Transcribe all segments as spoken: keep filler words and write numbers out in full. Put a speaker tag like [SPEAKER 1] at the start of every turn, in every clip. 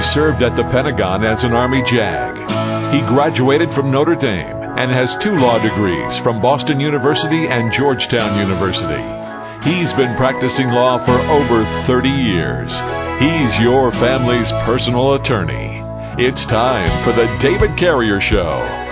[SPEAKER 1] served at the Pentagon as an Army JAG. He graduated from Notre Dame and has two law degrees from Boston University and Georgetown University. He's been practicing law for over thirty years. He's your family's personal attorney. It's time for the David Carrier Show.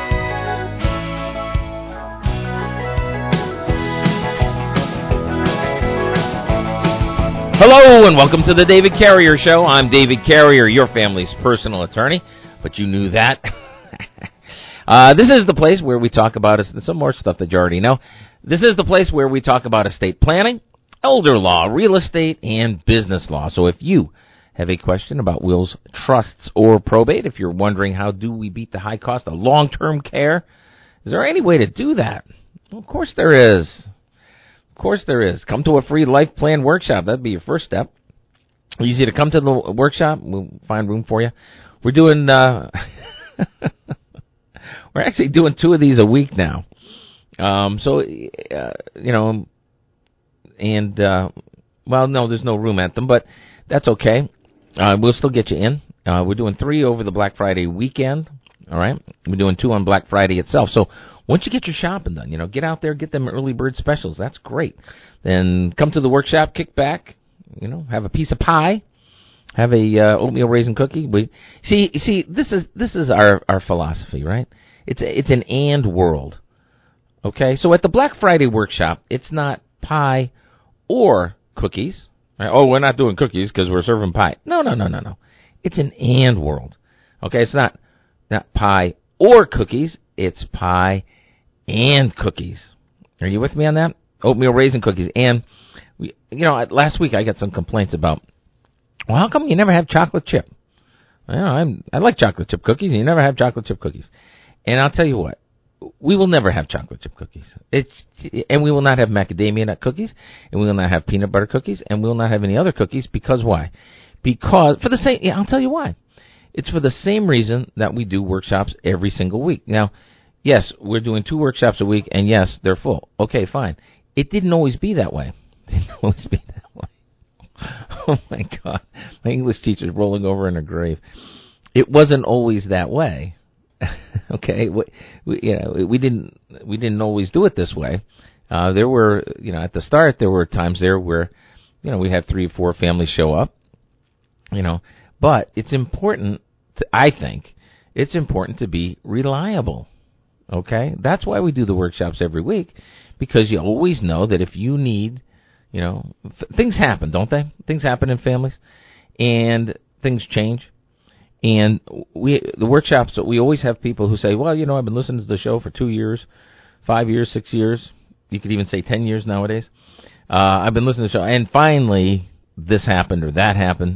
[SPEAKER 2] Hello and welcome to the David Carrier Show. I'm David Carrier, your family's personal attorney, but you knew that. uh, this is the place where we talk about some more stuff that you already know. This is the place where we talk about estate planning, elder law, real estate, and business law. So if you have a question about wills, trusts, or probate, if you're wondering how do we beat the high cost of long-term care, is there any way to do that? Well, of course there is. Of course there is. Come to a free life plan workshop. That'd be your first step. Easy to come to the workshop. We'll find room for you. We're doing, uh, we're actually doing two of these a week now. Um, so, uh, you know, and, uh, well, no, there's no room at them, but that's okay. Uh, we'll still get you in. Uh, we're doing three over the Black Friday weekend. All right. We're doing two on Black Friday itself. So, once you get your shopping done, you know, get out there, get them early bird specials. That's great. Then come to the workshop, kick back, you know, have a piece of pie, have a uh, oatmeal raisin cookie. We see, see, this is this is our, our philosophy, right? It's a, it's an and world. Okay, so at the Black Friday workshop, it's not pie or cookies. Right? Oh, we're not doing cookies because we're serving pie. No, no, no, no, no. It's an and world. Okay, it's not not pie or cookies. It's pie and cookies. Are you with me on that? Oatmeal raisin cookies. And, we, you know, last week I got some complaints about, well, how come you never have chocolate chip? You know, I'm, I like chocolate chip cookies, and you never have chocolate chip cookies. And I'll tell you what, we will never have chocolate chip cookies. It's And we will not have macadamia nut cookies, and we will not have peanut butter cookies, and we will not have any other cookies, because why? Because, for the same, yeah, I'll tell you why. It's for the same reason that we do workshops every single week. Now, yes, we're doing two workshops a week, and yes, they're full. Okay, fine. It didn't always be that way. It didn't always be that way. Oh, my God. My English teacher's rolling over in her grave. It wasn't always that way. Okay? We, we, you know, we didn't we didn't always do it this way. Uh, there were, you know, at the start, there were times there where, you know, we had three or four families show up, you know. But it's important, to, I think, it's important to be reliable. Okay, that's why we do the workshops every week, because you always know that if you need, you know, th- things happen, don't they? Things happen in families, and things change. And we, the workshops, we always have people who say, well, you know, I've been listening to the show for two years, five years, six years. You could even say ten years nowadays. Uh, I've been listening to the show, and finally this happened or that happened.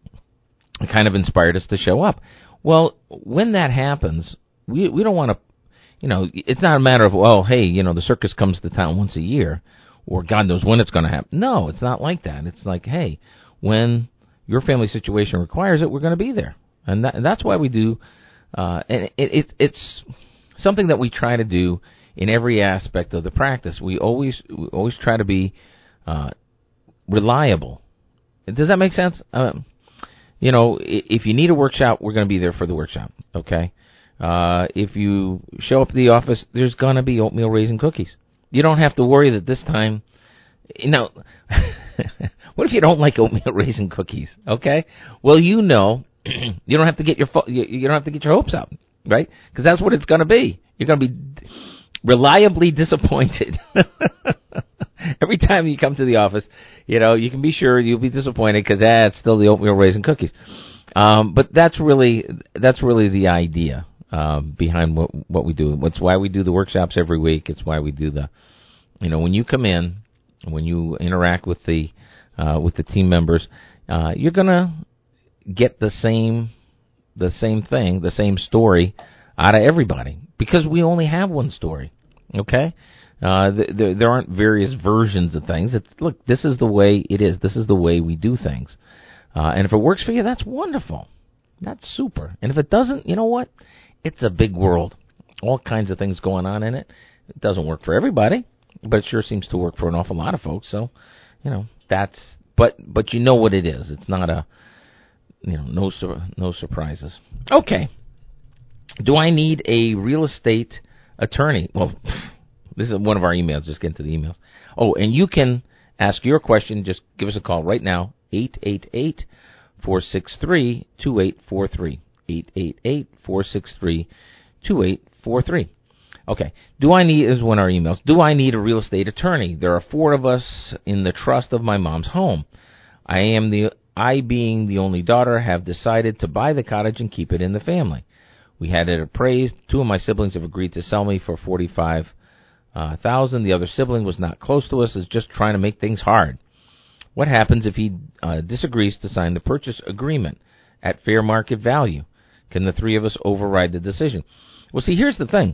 [SPEAKER 2] It kind of inspired us to show up. Well, when that happens, we we don't want to, you know, it's not a matter of, well, hey, you know, the circus comes to town once a year, or God knows when it's going to happen. No, it's not like that. It's like, hey, when your family situation requires it, we're going to be there. And, that, and that's why we do, uh, and it, it, it's something that we try to do in every aspect of the practice. We always, we always try to be uh, reliable. Does that make sense? Um, You know, if you need a workshop, we're going to be there for the workshop, okay? Uh, if you show up at the office, there's going to be oatmeal raisin cookies. You don't have to worry that this time, you know, what if you don't like oatmeal raisin cookies, okay? Well, you know, you don't have to get your you don't have to get your hopes up, right? Because that's what it's going to be. You're going to be reliably disappointed. Every time you come to the office, you know, you can be sure you'll be disappointed because, ah, it's still the oatmeal raisin cookies. Um, but that's really that's really the idea uh, behind what what we do. It's why we do the workshops every week. It's why we do the, you know, when you come in, when you interact with the uh, with the team members, uh, you're gonna get the same the same thing, the same story out of everybody, because we only have one story. Okay. Uh, there, there aren't various versions of things. It's, look, this is the way it is. This is the way we do things. Uh, and if it works for you, that's wonderful. That's super. And if it doesn't, you know what? It's a big world. All kinds of things going on in it. It doesn't work for everybody, but it sure seems to work for an awful lot of folks. So, you know, that's, but, but you know what it is. It's not a, you know, no sur- no surprises. Okay. Do I need a real estate attorney? Well, this is one of our emails. Just get into the emails. Oh, and you can ask your question. Just give us a call right now, eight eight eight, four six three, two eight four three. eight eight eight, four six three, two eight four three. Okay. Do I need, is one of our emails, do I need a real estate attorney? There are four of us in the trust of my mom's home. I am the, I being the only daughter, have decided to buy the cottage and keep it in the family. We had it appraised. Two of my siblings have agreed to sell me for forty-five thousand dollars. The other sibling was not close to us, is just trying to make things hard. What happens if he uh, disagrees to sign the purchase agreement at fair market value? Can the three of us override the decision? Well, see, here's the thing.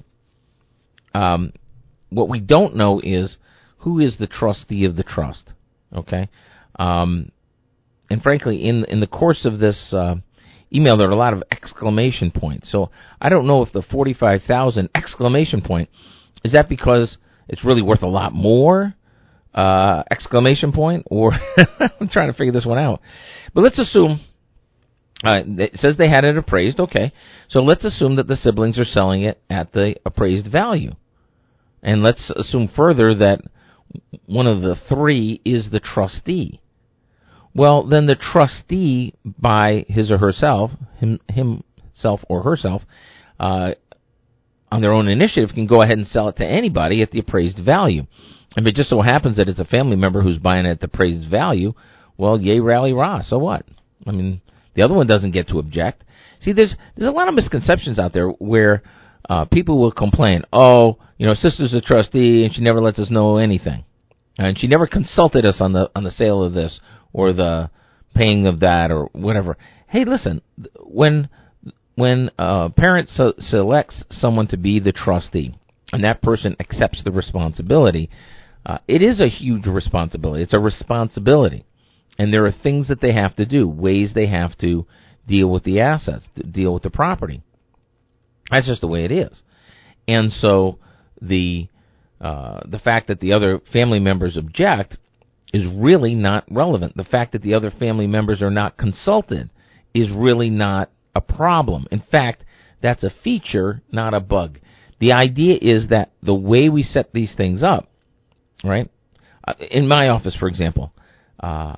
[SPEAKER 2] Um, what we don't know is who is the trustee of the trust, okay? Um, and frankly, in in the course of this uh, email, there are a lot of exclamation points. So I don't know if the forty-five thousand exclamation point, is that because it's really worth a lot more, uh, exclamation point, or I'm trying to figure this one out. But let's assume, uh, it says they had it appraised, okay. So let's assume that the siblings are selling it at the appraised value. And let's assume further that one of the three is the trustee. Well, then the trustee, by his or herself, him, himself or herself, uh, on their own initiative, can go ahead and sell it to anybody at the appraised value. If it just so happens that it's a family member who's buying it at the appraised value, well, yay, rally, rah, so what? I mean, the other one doesn't get to object. See, there's there's a lot of misconceptions out there where uh, people will complain, oh, you know, sister's a trustee and she never lets us know anything. And she never consulted us on the on the sale of this or the paying of that or whatever. Hey, listen, when when a parent so selects someone to be the trustee and that person accepts the responsibility, uh, it is a huge responsibility. It's a responsibility. And there are things that they have to do, ways they have to deal with the assets, to deal with the property. That's just the way it is. And so the uh, the fact that the other family members object is really not relevant. The fact that the other family members are not consulted is really not a problem. In fact, that's a feature, not a bug. The idea is that the way we set these things up, right? Uh, in my office, for example, uh,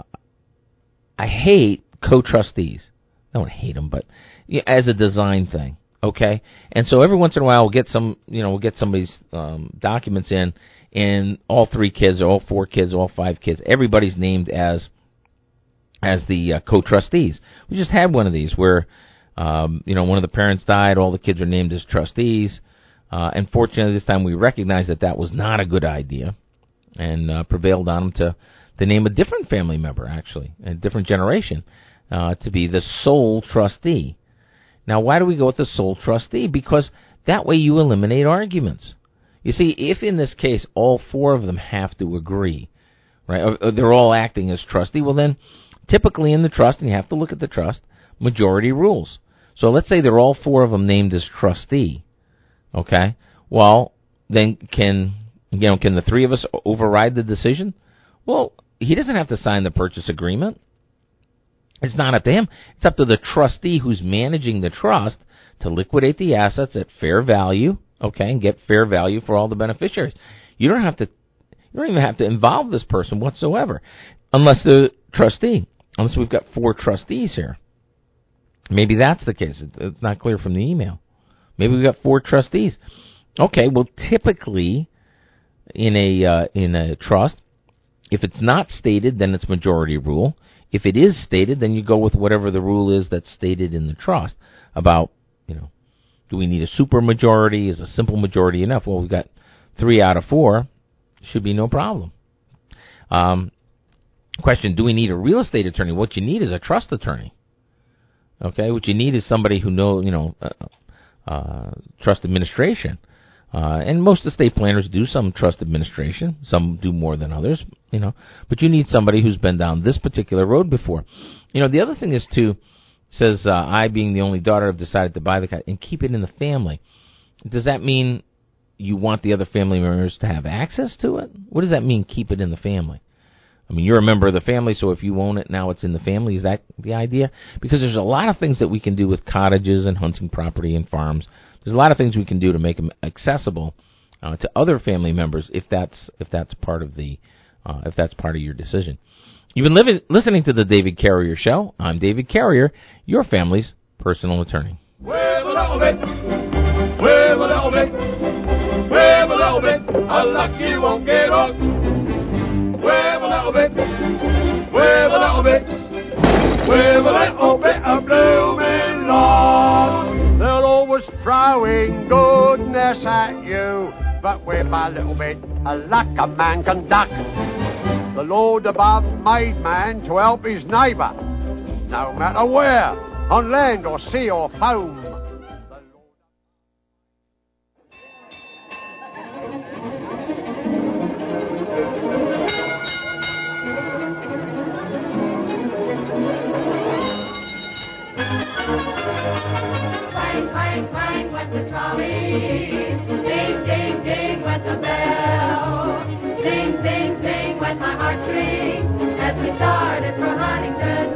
[SPEAKER 2] I hate co-trustees. I don't hate them, but yeah, as a design thing, okay? And so every once in a while, we'll get some, you know, we'll get somebody's um, documents in, and all three kids, or all four kids, or all five kids, everybody's named as as the uh, co-trustees. We just had one of these where, um, you know, one of the parents died, all the kids are named as trustees. Uh, and fortunately, this time we recognized that that was not a good idea, and uh, prevailed on them to, to name a different family member, actually, a different generation, uh, to be the sole trustee. Now, why do we go with the sole trustee? Because that way you eliminate arguments. You see, if in this case all four of them have to agree, right, or, or they're all acting as trustee, well then, typically in the trust, and you have to look at the trust, majority rules. So let's say they're all four of them named as trustee. Okay, well, then can, you know, can the three of us override the decision? Well, he doesn't have to sign the purchase agreement. It's not up to him. It's up to the trustee who's managing the trust to liquidate the assets at fair value, okay, and get fair value for all the beneficiaries. You don't have to, you don't even have to involve this person whatsoever, unless the trustee, unless we've got four trustees here. Maybe that's the case. It's not clear from the email. Maybe we've got four trustees. Okay, well, typically in a uh, in a trust, if it's not stated, then it's majority rule. If it is stated, then you go with whatever the rule is that's stated in the trust about, you know, do we need a super majority? Is a simple majority enough? Well, we've got three out of four. Should be no problem. Um, question, do we need a real estate attorney? What you need is a trust attorney. Okay, what you need is somebody who knows, you know, uh, uh, trust administration. Uh, and most estate planners do some trust administration. Some do more than others, you know. But you need somebody who's been down this particular road before. You know, the other thing is, too, says, uh, I, being the only daughter, have decided to buy the cat and keep it in the family. Does that mean you want the other family members to have access to it? What does that mean, keep it in the family? I mean, you're a member of the family, so if you own it, now it's in the family. Is that the idea? Because there's a lot of things that we can do with cottages and hunting property and farms. There's a lot of things we can do to make them accessible uh, to other family members if that's if that's part of the uh, if that's part of your decision. You've been living, listening to the David Carrier Show. I'm David Carrier, your family's personal attorney.
[SPEAKER 3] With a little bit, with a little bit, with a little bit, a luck you won't get off. With a little bit, with a little bit, with a little bit of blooming love. They're always throwing goodness at you, but with a little bit of luck a man can duck. The Lord above made man to help his neighbour, no matter where, on land or sea or foam.
[SPEAKER 4] Clang, clang, clang went the trolley. Ding, ding, ding went the bell. Sing, sing, sing went my heartstrings as we started for Huntington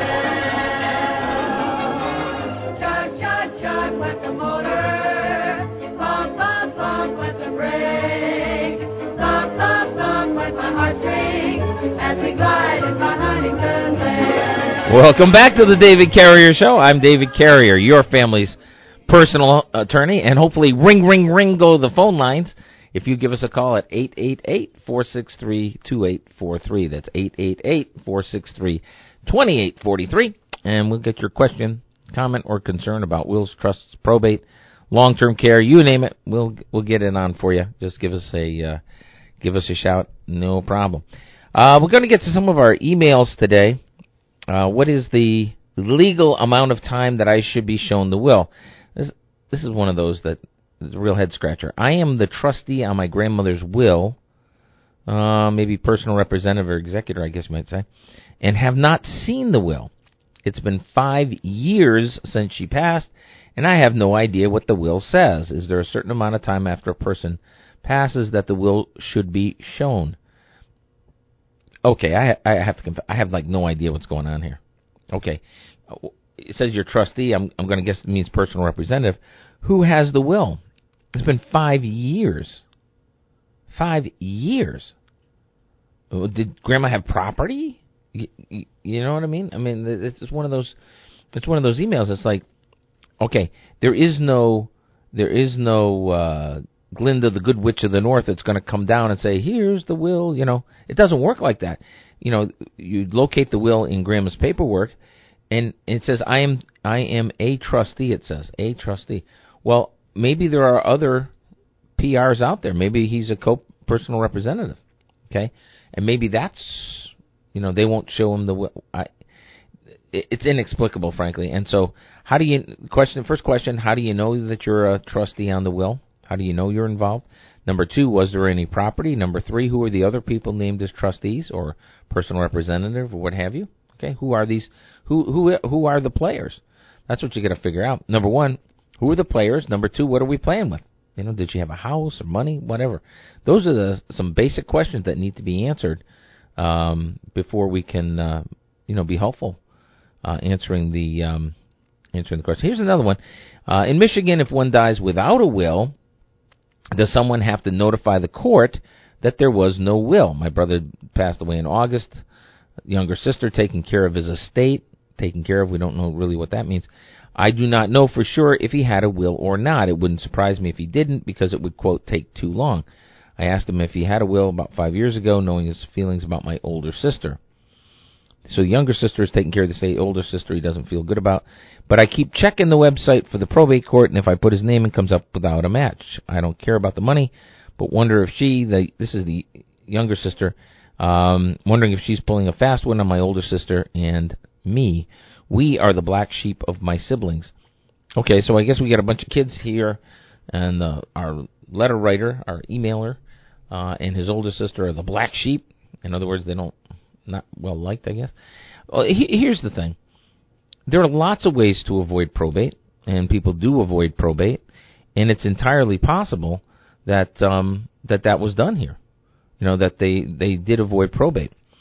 [SPEAKER 4] Dell. Chug, chug, chug went the motor. Clonk, clonk, clonk went the brake. Thump, thump, thump went my heartstrings as we glided for Huntington Dell.
[SPEAKER 2] Welcome back to the David Carrier Show. I'm David Carrier, your family's personal attorney, and hopefully ring, ring, ring go the phone lines if you give us a call at eight eight eight, four six three, two eight four three. That's eight eight eight, four six three, two eight four three, and we'll get your question, comment, or concern about wills, trusts, probate, long-term care, you name it. We'll we'll get it on for you. Just give us a uh, give us a shout, no problem. Uh, we're going to get to some of our emails today. Uh, what is the legal amount of time that I should be shown the will? This, this is one of those that is a real head-scratcher. I am the trustee on my grandmother's will, uh, maybe personal representative or executor, I guess you might say, and have not seen the will. It's been five years since she passed, and I have no idea what the will says. Is there a certain amount of time after a person passes that the will should be shown? Okay, I, I have to conf- I have like no idea what's going on here. Okay, it says you're trustee. I'm I'm going to guess it means personal representative. Who has the will? It's been five years. Five years. Did Grandma have property? You, you know what I mean? I mean, it's just one of those. It's one of those emails. It's like, okay, there is no, there is no. Uh, Glinda, the good witch of the north, that's going to come down and say, here's the will. You know, it doesn't work like that. You know, you locate the will in Grandma's paperwork, and it says, I am I am a trustee, it says, a trustee. Well, maybe there are other P Rs out there. Maybe he's a co-personal representative, okay? And maybe that's, you know, they won't show him the will. I, it's inexplicable, frankly. And so, how do you, question, first question, how do you know that you're a trustee on the will? How do you know you're involved? Number two, was there any property? Number three, who are the other people named as trustees or personal representative or what have you? Okay, who are these? Who who who are the players? That's what you got to figure out. Number one, who are the players? Number two, what are we playing with? You know, did you have a house or money, whatever? Those are the some basic questions that need to be answered um, before we can, uh, you know, be helpful uh, answering the um, answering the question. Here's another one. Uh, in Michigan, if one dies without a will, does someone have to notify the court that there was no will? My brother passed away in August. Younger sister taking care of his estate. Taking care of, we don't know really what that means. I do not know for sure if he had a will or not. It wouldn't surprise me if he didn't because it would, quote, take too long. I asked him if he had a will about five years ago, knowing his feelings about my older sister. So the younger sister is taking care of the estate. Older sister he doesn't feel good about. But I keep checking the website for the probate court, and if I put his name, it comes up without a match. I don't care about the money, but wonder if she, the this is the younger sister, um, wondering if she's pulling a fast one on my older sister and me. We are the black sheep of my siblings. Okay, so I guess we got a bunch of kids here, and uh, our letter writer, our emailer, uh, and his older sister are the black sheep. In other words, they don't, not well liked, I guess. Well, he, here's the thing. There are lots of ways to avoid probate, and people do avoid probate, and it's entirely possible that um, that that was done here. You know, that they, they did avoid probate.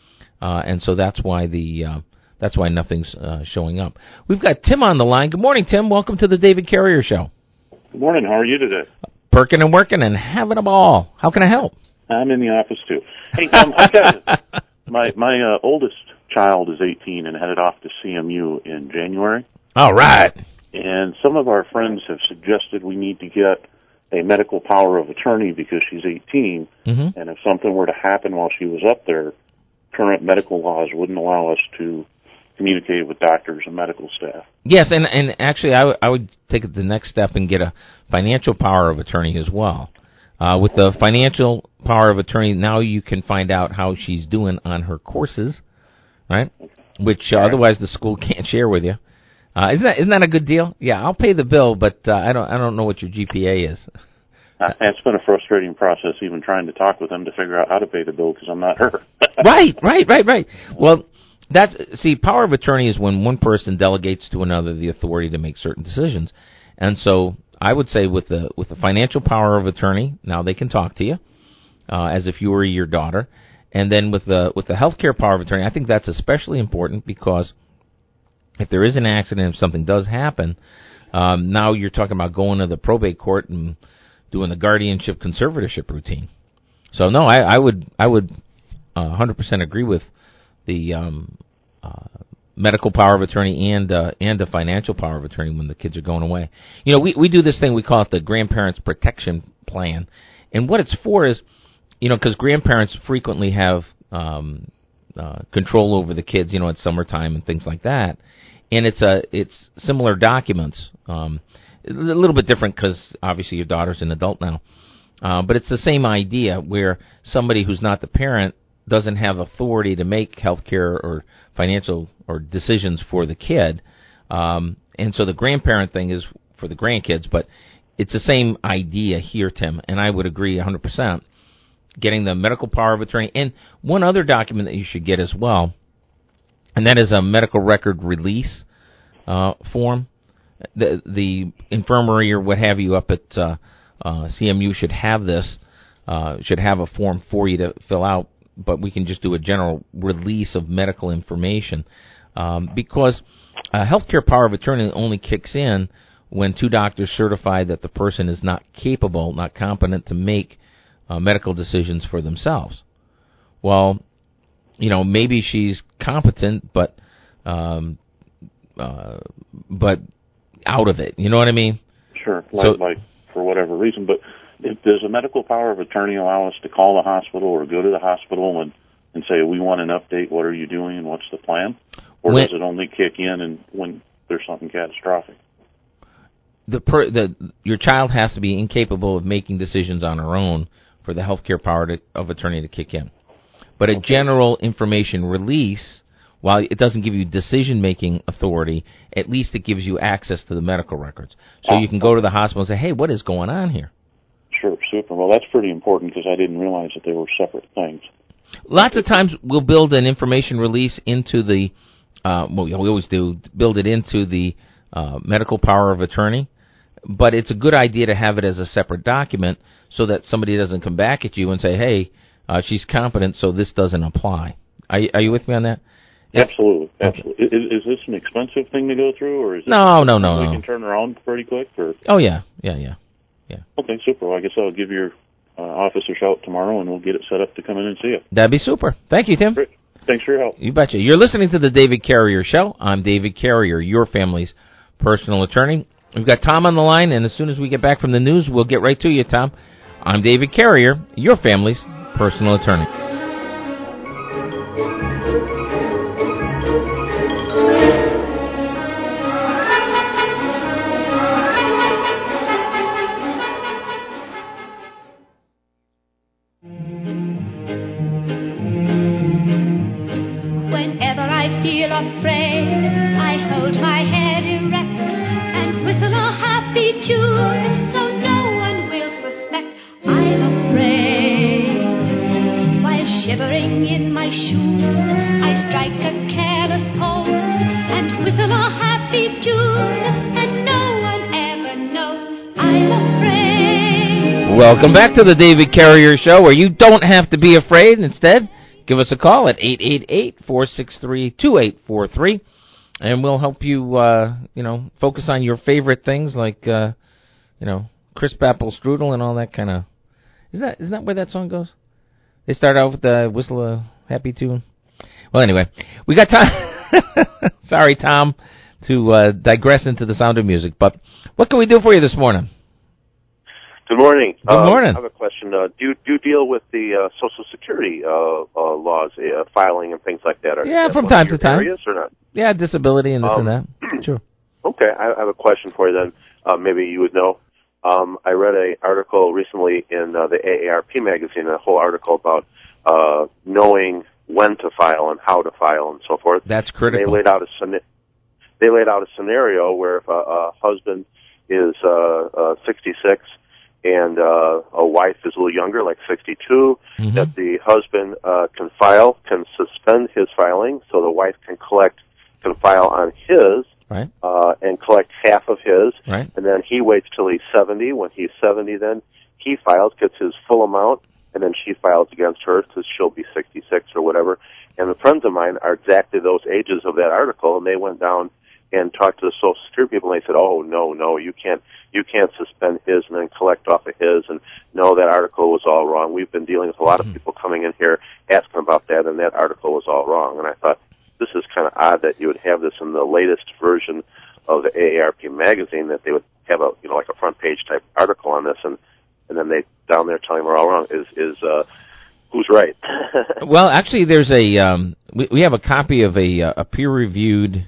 [SPEAKER 2] uh, and so that's why the uh, that's why nothing's uh, showing up. We've got Tim on the line. Good morning, Tim. Welcome to the David Carrier Show.
[SPEAKER 5] Good morning. How are you today?
[SPEAKER 2] Perking and working and having a ball. How can I help?
[SPEAKER 5] I'm in the office too. Hey, um, I've got my my uh, oldest child is eighteen and headed off to C M U in January.
[SPEAKER 2] All right.
[SPEAKER 5] And some of our friends have suggested we need to get a medical power of attorney because she's eighteen,
[SPEAKER 2] mm-hmm.
[SPEAKER 5] and if something were to happen while she was up there, current medical laws wouldn't allow us to communicate with doctors and medical staff.
[SPEAKER 2] Yes, and and actually, I, w- I would take it the next step and get a financial power of attorney as well. Uh, with the financial power of attorney, now you can find out how she's doing on her courses, right? Which uh,
[SPEAKER 5] right.
[SPEAKER 2] otherwise the school can't share with you. Uh, isn't that isn't that a good deal? Yeah, I'll pay the bill, but uh, I don't I don't know what your G P A is.
[SPEAKER 5] Uh, it's been a frustrating process even trying to talk with them to figure out how to pay the bill because I'm not her.
[SPEAKER 2] Right, right, right, right. Well, that's see, power of attorney is when one person delegates to another the authority to make certain decisions, and so I would say with the with the financial power of attorney, now they can talk to you uh, as if you were your daughter, and then with the with the healthcare power of attorney, I think that's especially important because if there is an accident, if something does happen, um, now you're talking about going to the probate court and doing the guardianship conservatorship routine. So no, I, I would I would uh, one hundred percent agree with the um, uh, medical power of attorney and uh, and the financial power of attorney when the kids are going away. You know, we we do this thing we call it the grandparents protection plan, and what it's for is, you know, because grandparents frequently have um, uh, control over the kids, you know, at summertime and things like that, and it's a it's similar documents, um, a little bit different because obviously your daughter's an adult now, uh, but it's the same idea where somebody who's not the parent doesn't have authority to make healthcare or financial or decisions for the kid, um, and so the grandparent thing is for the grandkids. But it's the same idea here, Tim, and I would agree one hundred percent. Getting the medical power of attorney, and one other document that you should get as well, and that is a medical record release uh, form. The the infirmary or what have you up at uh, uh, C M U should have this, uh, should have a form for you to fill out. But we can just do a general release of medical information um, because a healthcare power of attorney only kicks in when two doctors certify that the person is not capable, not competent to make uh, medical decisions for themselves. Well, you know, maybe she's competent, but um, uh, but out of it. You know what I mean?
[SPEAKER 5] Sure, like,
[SPEAKER 2] so,
[SPEAKER 5] like for whatever reason, but. If does a medical power of attorney allow us to call the hospital or go to the hospital and, and say, we want an update, what are you doing and what's the plan? Or
[SPEAKER 2] when,
[SPEAKER 5] does it only kick in and when there's something catastrophic?
[SPEAKER 2] The, per, the Your child has to be incapable of making decisions on her own for the healthcare power to, of attorney to kick in. But a
[SPEAKER 5] Okay.
[SPEAKER 2] general information release, while it doesn't give you decision-making authority, at least it gives you access to the medical records. So
[SPEAKER 5] Ah.
[SPEAKER 2] you can go to the hospital and say, hey, what is going on here?
[SPEAKER 5] Sure, super. Well, that's pretty important because I didn't realize that they were separate things.
[SPEAKER 2] Lots of times we'll build an information release into the, uh, well, we always do, build it into the uh, medical power of attorney, but it's a good idea to have it as a separate document so that somebody doesn't come back at you and say, hey, uh, she's competent, so this doesn't apply. Are you, are you with me on that?
[SPEAKER 5] Absolutely,
[SPEAKER 2] Okay.
[SPEAKER 5] absolutely. Is, is this an expensive thing to go through, or is it
[SPEAKER 2] No, no, no,
[SPEAKER 5] we
[SPEAKER 2] no.
[SPEAKER 5] can turn around pretty quick? Or
[SPEAKER 2] Oh, yeah, yeah, yeah.
[SPEAKER 5] okay, super. Well, I guess I'll give your uh, office a shout tomorrow, and we'll get it set up to come in and see you.
[SPEAKER 2] That'd be super. Thank you, Tim.
[SPEAKER 5] Great. Thanks for your help.
[SPEAKER 2] You betcha. You're listening to the David Carrier Show. I'm David Carrier, your family's personal attorney. We've got Tom on the line, and as soon as we get back from the news, we'll get right to you, Tom. I'm David Carrier, your family's personal attorney.
[SPEAKER 6] Whenever I feel afraid, I hold my head erect and whistle a happy tune so no one will suspect I'm afraid. While shivering in my shoes, I strike a careless pose and whistle a happy tune, and no one ever knows I'm afraid.
[SPEAKER 2] Welcome back to the David Carrier Show, where you don't have to be afraid. Instead, give us a call at eight eight eight, four six three, two eight four three, and we'll help you, uh, you know, focus on your favorite things like, uh, you know, crisp apple strudel and all that kind of. Isn't that isn't that where that song goes? They start out with the whistle a happy tune. Well, anyway, we got time. Sorry, Tom, to uh, digress into the sound of music. But what can we do for you this morning?
[SPEAKER 7] Good morning.
[SPEAKER 2] Good
[SPEAKER 7] um,
[SPEAKER 2] morning.
[SPEAKER 7] I have a question. Uh, do, you, do you deal with the uh, Social Security uh, uh, laws, uh, filing, and things like that? Are,
[SPEAKER 2] Yeah,
[SPEAKER 7] that
[SPEAKER 2] from
[SPEAKER 7] one
[SPEAKER 2] time
[SPEAKER 7] of your
[SPEAKER 2] to time.
[SPEAKER 7] Areas or not?
[SPEAKER 2] Yeah, disability and this
[SPEAKER 7] Um,
[SPEAKER 2] and that. Sure.
[SPEAKER 7] Okay, I I have a question for you then. Uh, maybe you would know. Um, I read an article recently in uh, the A A R P magazine, a whole article about uh, knowing when to file and how to file and so forth.
[SPEAKER 2] That's critical.
[SPEAKER 7] They laid out a scena- they laid out a scenario where if a, a husband is uh, uh, sixty-six and uh, a wife is a little younger, like sixty-two,
[SPEAKER 2] Mm-hmm.
[SPEAKER 7] that the husband uh, can file, can suspend his filing, so the wife can collect, can file on his,
[SPEAKER 2] Right.
[SPEAKER 7] uh, and collect half of his,
[SPEAKER 2] Right.
[SPEAKER 7] and then he waits till he's seventy. When he's seventy, then he files, gets his full amount, and then she files against her because she'll be sixty-six or whatever. And the friends of mine are exactly those ages of that article, and they went down and talked to the Social Security people, and they said, "Oh no, no, you can't, you can't suspend his and then collect off of his." And no, that article was all wrong. We've been dealing with a lot of people coming in here asking about that, and that article was all wrong. And I thought, this is kind of odd that you would have this in the latest version of the A A R P magazine, that they would have a, you know, like a front page type article on this, and and then they down there telling them we're all wrong. Is is uh, who's right?
[SPEAKER 2] Well, actually, there's a um, we, we have a copy of a a peer reviewed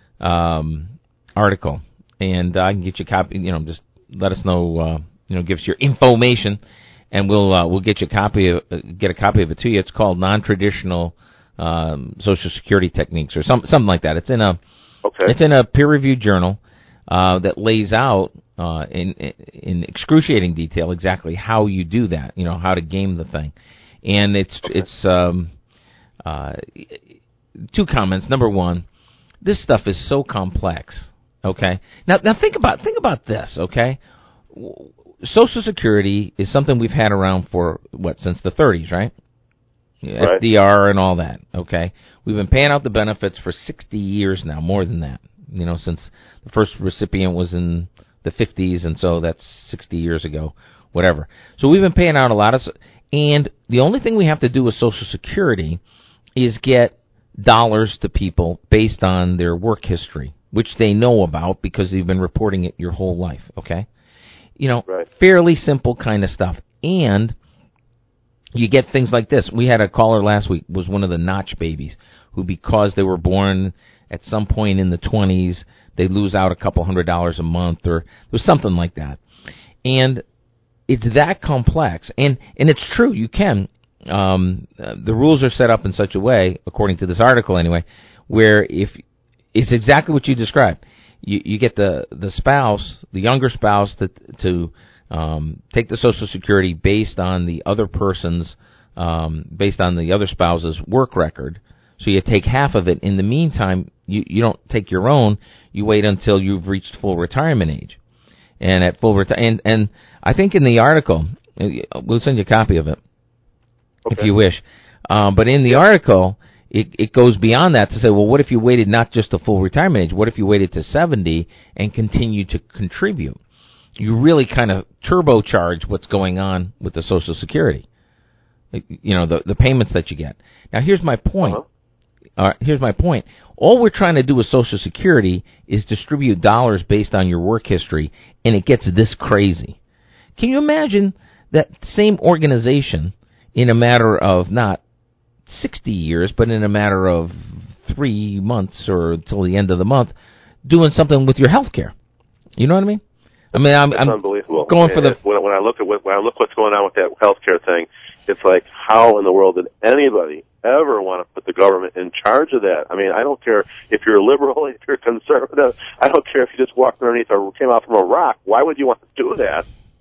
[SPEAKER 2] um, article, and I can get you a copy. You know, just let us know. Uh, you know, give us your information, and we'll uh, we'll get you a copy of, uh, get a copy of it to you. It's called Non-Traditional um, Social Security Techniques, or some something like that. It's in a
[SPEAKER 7] Okay.
[SPEAKER 2] it's in a peer reviewed journal uh, that lays out uh, in in excruciating detail exactly how you do that. You know, how to game the thing, and it's
[SPEAKER 7] Okay.
[SPEAKER 2] it's um, uh, two comments. Number one, this stuff is so complex. Okay, now now think about think about this. Okay, Social Security is something we've had around for what, since the thirties, right?
[SPEAKER 7] Right.
[SPEAKER 2] F D R and all that. Okay, we've been paying out the benefits for sixty years now, more than that. You know, since the first recipient was in the fifties, and so that's sixty years ago, whatever. So we've been paying out a lot of, and the only thing we have to do with Social Security is get dollars to people based on their work history, which they know about because they've been reporting it your whole life. Okay, you know,
[SPEAKER 7] Right.
[SPEAKER 2] fairly simple kind of stuff, and you get things like this. We had a caller last week, was one of the Notch babies, who, because they were born at some point in the twenties, they lose out a couple hundred dollars a month, or there's something like that. And it's that complex. And, and it's true, you can. Um, uh, the rules are set up in such a way, according to this article anyway, where if it's exactly what you described. You, you get the, the spouse, the younger spouse, to, to Um, take the Social Security based on the other person's, um, based on the other spouse's work record. So you take half of it. In the meantime, you, you don't take your own. You wait until you've reached full retirement age. And at full reti- and and I think in the article, we'll send you a copy of it
[SPEAKER 7] Okay.
[SPEAKER 2] if you wish. Um, but in the article, it, it goes beyond that to say, well, what if you waited not just to full retirement age? What if you waited to seventy and continued to contribute? You really kind of turbocharge what's going on with the Social Security, you know, the the payments that you get. Now, here's my point.
[SPEAKER 7] Uh-huh.
[SPEAKER 2] Uh, here's my point. All we're trying to do with Social Security is distribute dollars based on your work history, and it gets this crazy. Can you imagine that same organization in a matter of not sixty years, but in a matter of three months or until the end of the month, doing something with your health care? You know what I mean? I mean, I'm,
[SPEAKER 7] It's
[SPEAKER 2] I'm
[SPEAKER 7] unbelievable.
[SPEAKER 2] going for the...
[SPEAKER 7] When, when I look at what, when I look what's going on with that healthcare thing, it's like, how in the world did anybody ever want to put the government in charge of that? I mean, I don't care if you're liberal, if you're conservative. I don't care if you just walked underneath or came out from a rock. Why would you want to do that?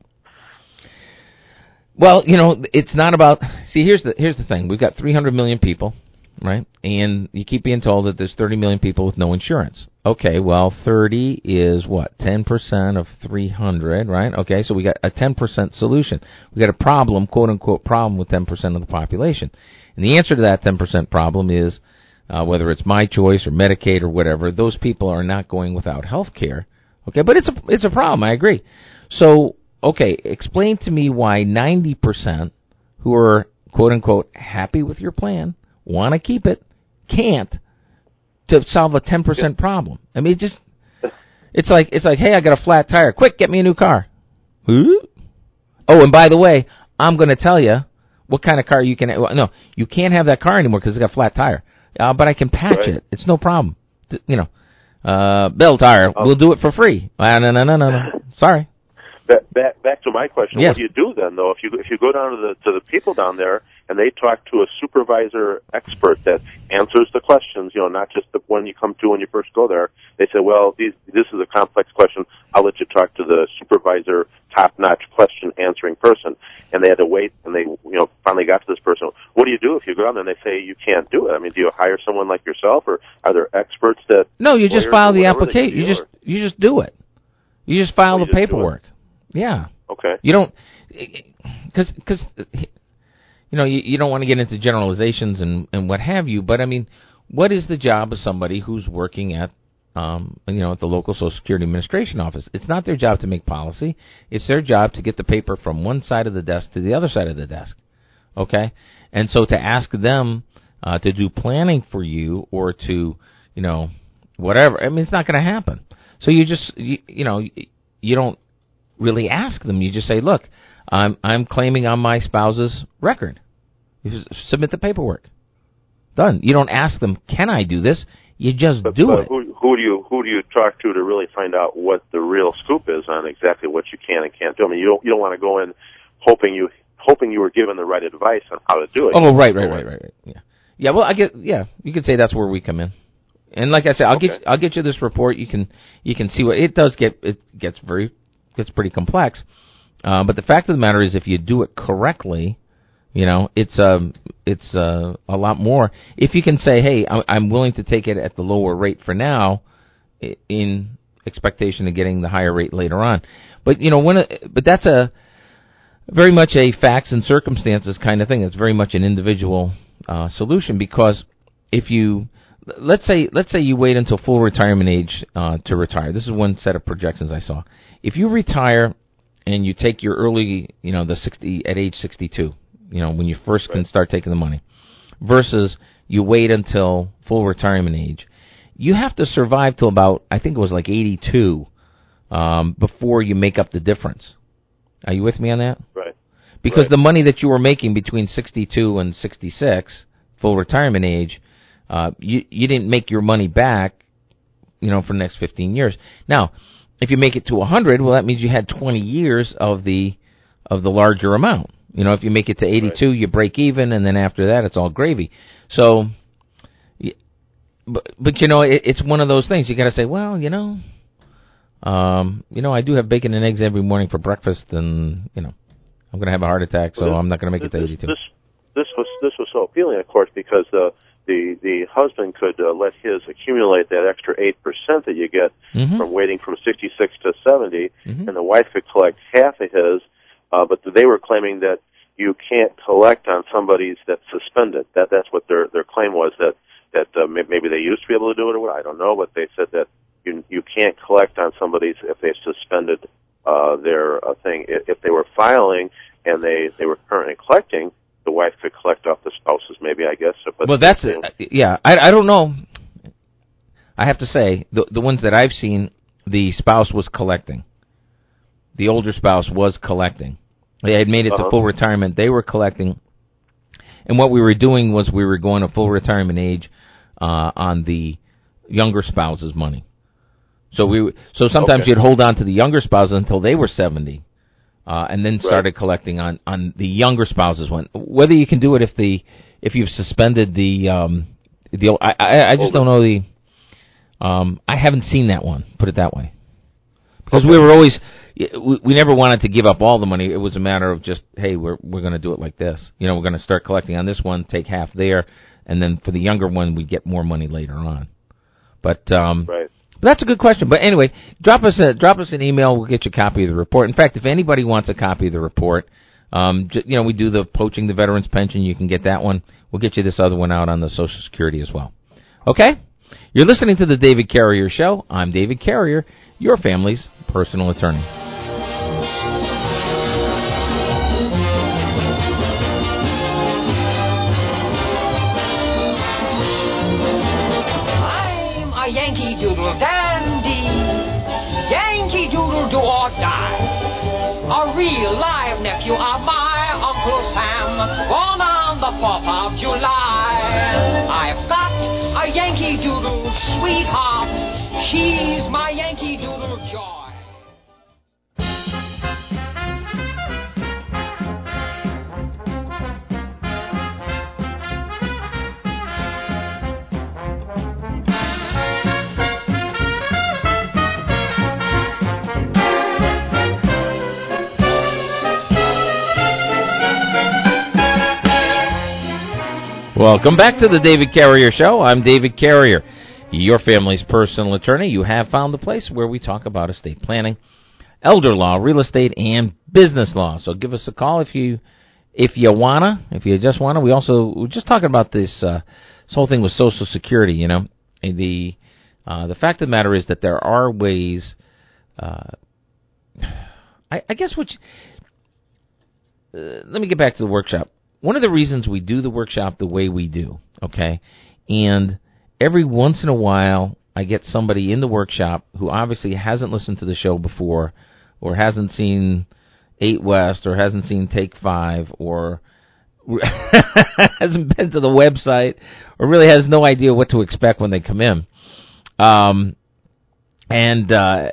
[SPEAKER 2] Well, you know, it's not about... See, here's the here's the thing. We've got three hundred million people, right? And you keep being told that there's thirty million people with no insurance. Okay, well, thirty is what? ten percent of three hundred, right? Okay, so we got a ten percent solution. We got a problem, quote-unquote problem, with ten percent of the population. And the answer to that ten percent problem is, uh, whether it's My Choice or Medicaid or whatever, those people are not going without health care. Okay, but it's a, it's a problem, I agree. So, okay, explain to me why ninety percent who are, quote-unquote, happy with your plan, want to keep it, can't, to solve a ten percent problem. I mean, it just, it's like, it's like, hey, I got a flat tire. Quick, get me a new car. Ooh. Oh, and by the way, I'm going to tell you what kind of car you can, no, you can't have that car anymore because it's got a flat tire. Uh, but I can patch right. it. It's no problem. You know, uh, Bell Tire, oh. we'll do it for free. Uh, no, no, no, no, no. Sorry.
[SPEAKER 7] Back, back, back to my question.
[SPEAKER 2] Yes.
[SPEAKER 7] What do you do then, though, if you if you go down to the to the people down there and they talk to a supervisor expert that answers the questions, you know, not just the one you come to when you first go there. They say, well, these, this is a complex question. I'll let you talk to the supervisor, top-notch question-answering person. And they had to wait, and they, you know, finally got to this person. What do you do if you go down there and they say you can't do it? I mean, do you hire someone like yourself, or are there experts that?
[SPEAKER 2] No, you just file the application. You just or? you just do it. You just file oh, the paperwork. Yeah.
[SPEAKER 7] Okay.
[SPEAKER 2] You don't, because because you know you, you don't want to get into generalizations and and what have you. But I mean, what is the job of somebody who's working at um you know at the local Social Security Administration office? It's not their job to make policy. It's their job to get the paper from one side of the desk to the other side of the desk. Okay. And so to ask them uh, to do planning for you or to you know whatever, I mean, it's not going to happen. So you just you, you know you don't really ask them. You just say, look, I'm I'm claiming on my spouse's record. You just submit the paperwork. Done. You don't ask them, can I do this? You just
[SPEAKER 7] but,
[SPEAKER 2] do
[SPEAKER 7] but
[SPEAKER 2] it.
[SPEAKER 7] Who, who do you who do you talk to to really find out what the real scoop is on exactly what you can and can't do? I mean, you don't you don't want to go in hoping you hoping you were given the right advice on how to do it.
[SPEAKER 2] Oh, right, right, right, right, right. Yeah, yeah. Well, I get. Yeah, you could say that's where we come in. And like I said, I'll okay. get I'll get you this report. You can you can see what it does get. It gets very gets pretty complex. Uh, but the fact of the matter is, if you do it correctly, you know, it's um it's uh, a lot more. If you can say, hey, I'm willing to take it at the lower rate for now, in expectation of getting the higher rate later on. But you know, when but that's a very much a facts and circumstances kind of thing. It's very much an individual uh, solution, because if you let's say let's say you wait until full retirement age uh, to retire. This is one set of projections I saw. If you retire and you take your early, you know, the sixty at age sixty-two, you know, when you first right. can start taking the money, versus you wait until full retirement age, you have to survive till about, I think it was like eighty-two, um, before you make up the difference. Are you with me on that?
[SPEAKER 7] Right.
[SPEAKER 2] Because
[SPEAKER 7] right.
[SPEAKER 2] the money that you were making between sixty-two and sixty-six, full retirement age, uh, you you didn't make your money back, you know, for the next fifteen years. Now, if you make it to one hundred, well, that means you had twenty years of the of the larger amount. You know, if you make it to eighty-two, right. you break even, and then after that, it's all gravy. So, but, but you know, it, it's one of those things. You got to say, well, you know, um, you know, I do have bacon and eggs every morning for breakfast, and you know, I'm going to have a heart attack, so
[SPEAKER 7] well, this,
[SPEAKER 2] I'm not going to make
[SPEAKER 7] this,
[SPEAKER 2] it to eighty-two.
[SPEAKER 7] This this was this was so appealing, of course, because the the the husband could uh, let his accumulate that extra eight percent that you get
[SPEAKER 2] mm-hmm.
[SPEAKER 7] from waiting from sixty-six to seventy,
[SPEAKER 2] mm-hmm.
[SPEAKER 7] and the wife could collect half of his. Uh, but they were claiming that you can't collect on somebody's that's suspended. That that's what their their claim was, that that uh, maybe they used to be able to do it or what, I don't know, but they said that you you can't collect on somebody's if they've suspended uh, their uh, thing. If they were filing and they they were currently collecting, the wife could collect off the spouses, maybe, I guess. But
[SPEAKER 2] well, that's it. Yeah. I I don't know. I have to say the the ones that I've seen, the spouse was collecting. The older spouse was collecting. They had made it uh-huh. to full retirement. They were collecting. And what we were doing was we were going to full retirement age uh, on the younger spouse's money. So we so sometimes okay. you'd hold on to the younger spouse until they were seventy, uh, and then started right. collecting on, on the younger spouse's one. Whether you can do it if the if you've suspended the um, the I I, I just don't know the um, I haven't seen that one. Put it that way, because okay. we were always. We, we never wanted to give up all the money. It was a matter of just, hey, we're we're going to do it like this. You know, we're going to start collecting on this one, take half there, and then for the younger one, we get more money later on. But um,
[SPEAKER 7] right.
[SPEAKER 2] but that's a good question. But anyway, drop us a drop us an email. We'll get you a copy of the report. In fact, if anybody wants a copy of the report, Um, j- you know, we do the Poaching the Veterans Pension. You can get that one. We'll get you this other one out on the Social Security as well. Okay? You're listening to the David Carrier Show. I'm David Carrier, your family's personal attorney.
[SPEAKER 8] I'm a Yankee Doodle dandy, Yankee Doodle do or die. A real live nephew of my Uncle Sam, born on the fourth of July. I've got a Yankee Doodle sweetheart, she's my Yankee Doodle joy.
[SPEAKER 2] Welcome back to the David Carrier Show. I'm David Carrier, your family's personal attorney. You have found the place where we talk about estate planning, elder law, real estate, and business law. So give us a call if you if you wanna, if you just wanna. We also we're just talking about this uh, this whole thing with Social Security. You know, the uh, the fact of the matter is that there are ways. Uh, I, I guess what. You, uh, let me get back to the workshop. One of the reasons we do the workshop the way we do, okay, and every once in a while I get somebody in the workshop who obviously hasn't listened to the show before or hasn't seen eight West or hasn't seen Take Five or hasn't been to the website or really has no idea what to expect when they come in. Um, and, uh,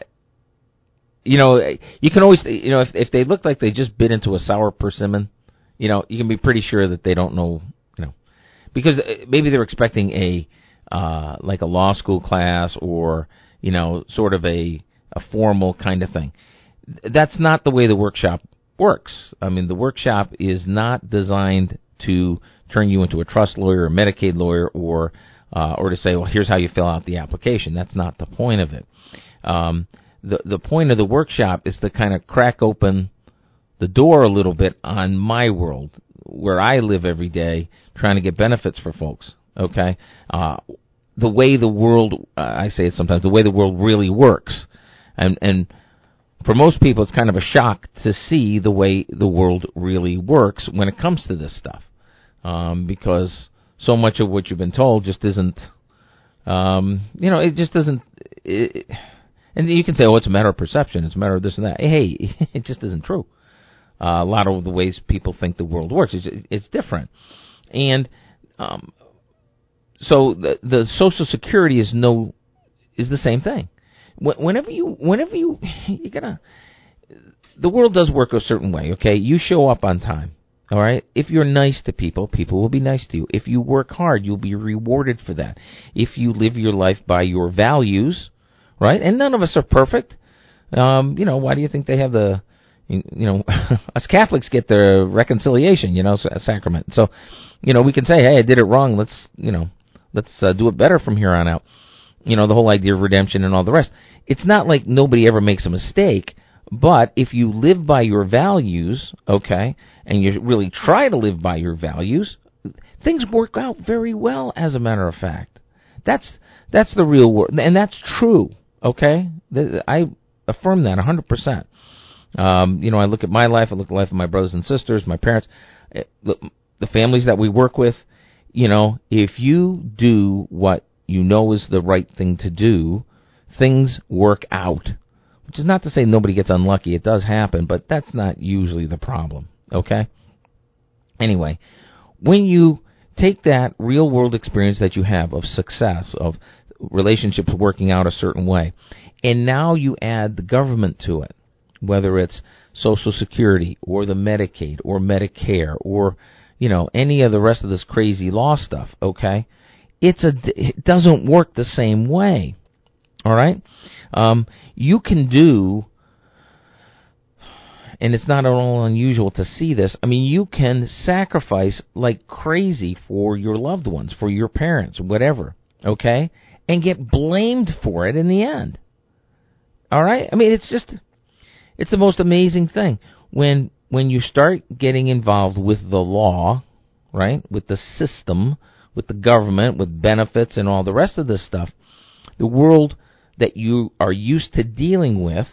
[SPEAKER 2] you know, you can always, you know, if, if they look like they just bit into a sour persimmon, you know, you can be pretty sure that they don't know, you know, because maybe they're expecting a, uh, like a law school class or, you know, sort of a, a formal kind of thing. That's not the way the workshop works. I mean, the workshop is not designed to turn you into a trust lawyer or Medicaid lawyer or, uh, or to say, well, here's how you fill out the application. That's not the point of it. Um, the, the point of the workshop is to kind of crack open the door a little bit on my world, where I live every day trying to get benefits for folks, okay? Uh, the way the world, uh, I say it sometimes, the way the world really works. And, and for most people, it's kind of a shock to see the way the world really works when it comes to this stuff, um, because so much of what you've been told just isn't, um, you know, it just doesn't, it, and you can say, oh, it's a matter of perception, it's a matter of this and that. Hey, it just isn't true. Uh, a lot of the ways people think the world works, it's, it's different. And um, so the, the Social Security is no is the same thing. Whenever you whenever you you gotta, the world does work a certain way. Okay, you show up on time. All right. If you're nice to people, people will be nice to you. If you work hard, you'll be rewarded for that. If you live your life by your values, right? And none of us are perfect. Um, you know, why do you think they have the You know, us Catholics get the reconciliation, you know, sacrament. So, you know, we can say, hey, I did it wrong. Let's, you know, let's uh, do it better from here on out. You know, the whole idea of redemption and all the rest. It's not like nobody ever makes a mistake, but if you live by your values, okay, and you really try to live by your values, things work out very well, as a matter of fact. That's that's the real world, and that's true, okay? I affirm that one hundred percent. Um, you know, I look at my life, I look at the life of my brothers and sisters, my parents, the, the families that we work with. You know, if you do what you know is the right thing to do, things work out. Which is not to say nobody gets unlucky. It does happen, but that's not usually the problem, okay? Anyway, when you take that real-world experience that you have of success, of relationships working out a certain way, and now you add the government to it, whether it's Social Security or the Medicaid or Medicare or, you know, any of the rest of this crazy law stuff, okay? It's a, it doesn't work the same way, all right? Um, you can do, and it's not at all unusual to see this, I mean, you can sacrifice like crazy for your loved ones, for your parents, whatever, okay? And get blamed for it in the end, all right? I mean, it's just... It's the most amazing thing when when you start getting involved with the law, right, with the system, with the government, with benefits and all the rest of this stuff, the world that you are used to dealing with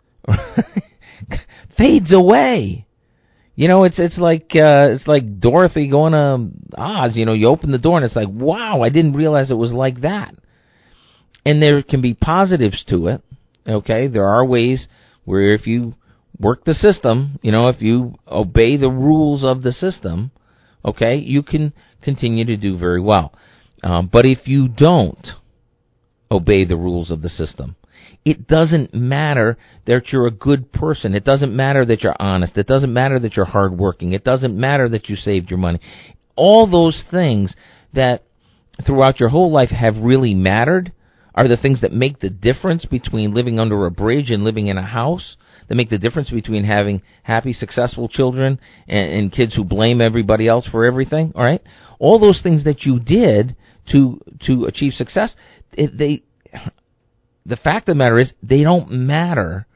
[SPEAKER 2] fades away. You know, it's it's like uh, it's like Dorothy going to Oz. You know, you open the door and it's like, wow, I didn't realize it was like that. And there can be positives to it. Okay, there are ways where if you work the system, you know, if you obey the rules of the system, okay, you can continue to do very well. Um, but if you don't obey the rules of the system, it doesn't matter that you're a good person. It doesn't matter that you're honest. It doesn't matter that you're hardworking. It doesn't matter that you saved your money. All those things that throughout your whole life have really mattered are the things that make the difference between living under a bridge and living in a house, that make the difference between having happy, successful children and, and kids who blame everybody else for everything, all right? All those things that you did to to achieve success, it, they... the fact of the matter is, they don't matter.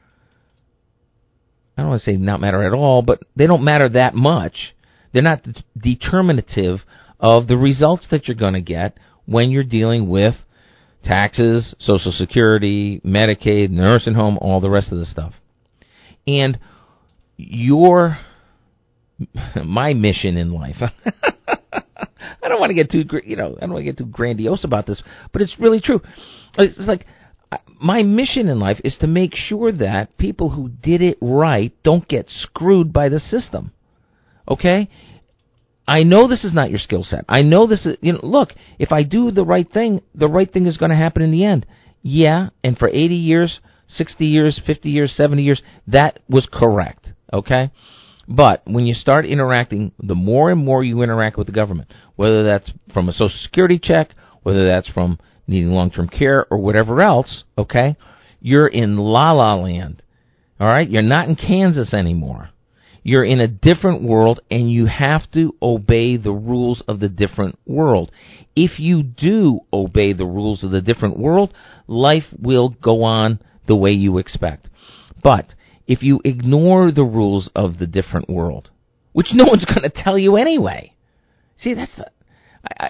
[SPEAKER 2] I don't want to say not matter at all, but they don't matter that much. They're not determinative of the results that you're going to get when you're dealing with taxes, Social Security, Medicaid, nursing home, all the rest of the stuff. And your, my mission in life, I don't want to get too, you know, I don't want to get too grandiose about this, but it's really true. It's like, my mission in life is to make sure that people who did it right don't get screwed by the system. Okay? I know this is not your skill set. I know this is, you know, look, if I do the right thing, the right thing is going to happen in the end. Yeah, and for eighty years, sixty years, fifty years, seventy years, that was correct. Okay? But when you start interacting, the more and more you interact with the government, whether that's from a Social Security check, whether that's from needing long-term care or whatever else, okay, you're in la-la land, all right? You're not in Kansas anymore. You're in a different world, and you have to obey the rules of the different world. If you do obey the rules of the different world, life will go on the way you expect. But if you ignore the rules of the different world, which no one's going to tell you anyway, see, that's the... I,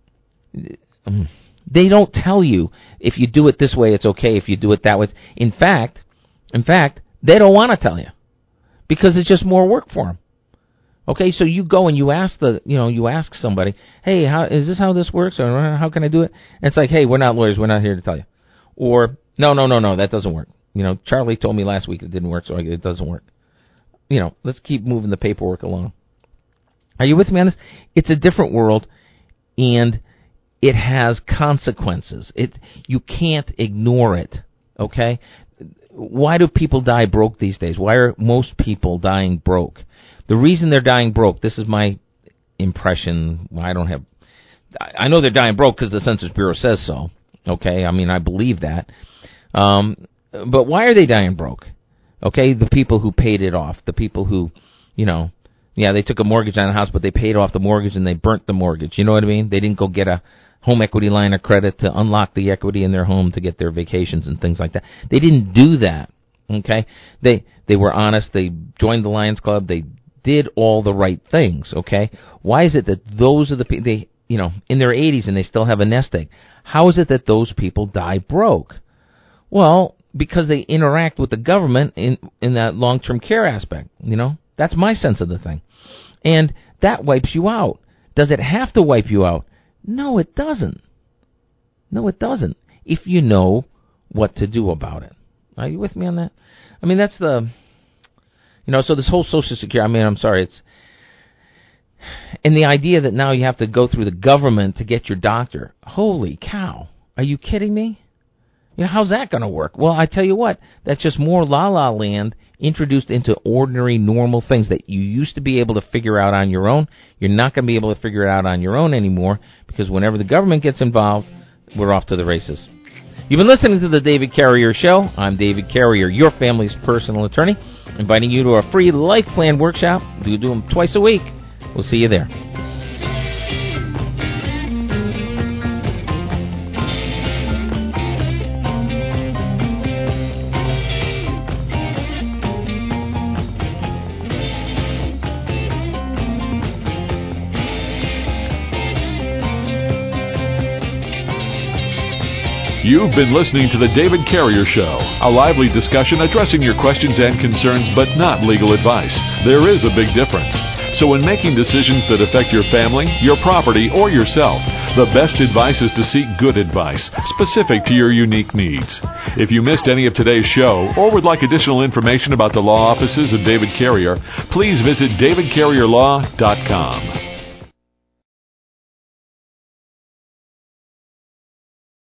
[SPEAKER 2] I, um, They don't tell you if you do it this way, it's okay. If you do it that way, in fact, in fact, they don't want to tell you because it's just more work for them. Okay, so you go and you ask the, you know, you ask somebody, hey, how is this how this works, or how can I do it? And it's like, hey, we're not lawyers, we're not here to tell you. Or no, no, no, no, that doesn't work. You know, Charlie told me last week it didn't work, so it doesn't work. You know, let's keep moving the paperwork along. Are you with me on this? It's a different world, and it has consequences. It you can't ignore it, okay? Why do people die broke these days? Why are most people dying broke? The reason they're dying broke, this is my impression. I don't have... I know they're dying broke because the Census Bureau says so, okay? I mean, I believe that. Um, but why are they dying broke? Okay, the people who paid it off, the people who, you know, yeah, they took a mortgage on a house, but they paid off the mortgage and they burnt the mortgage. You know what I mean? They didn't go get a home equity line of credit to unlock the equity in their home to get their vacations and things like that. They didn't do that, okay? They they were honest. They joined the Lions Club. They did all the right things, okay? Why is it that those are the people, they, you know, in their eighties and they still have a nest egg? How is it that those people die broke? Well, because they interact with the government in, in that long-term care aspect, you know? That's my sense of the thing. And that wipes you out. Does it have to wipe you out? No, it doesn't. No, it doesn't. If you know what to do about it. Are you with me on that? I mean, that's the, you know, so this whole Social Security, I mean, I'm sorry, it's, and the idea that now you have to go through the government to get your doctor. Holy cow. Are you kidding me? You know, how's that going to work? Well, I tell you what, that's just more la-la land introduced into ordinary, normal things that you used to be able to figure out on your own. You're not going to be able to figure it out on your own anymore because whenever the government gets involved, we're off to the races. You've been listening to the David Carrier Show. I'm David Carrier, your family's personal attorney, inviting you to a free life plan workshop. We do them twice a week. We'll see you there.
[SPEAKER 1] You've been listening to The David Carrier Show, a lively discussion addressing your questions and concerns, but not legal advice. There is a big difference. So when making decisions that affect your family, your property, or yourself, the best advice is to seek good advice, specific to your unique needs. If you missed any of today's show, or would like additional information about the law offices of David Carrier, please visit david carrier law dot com.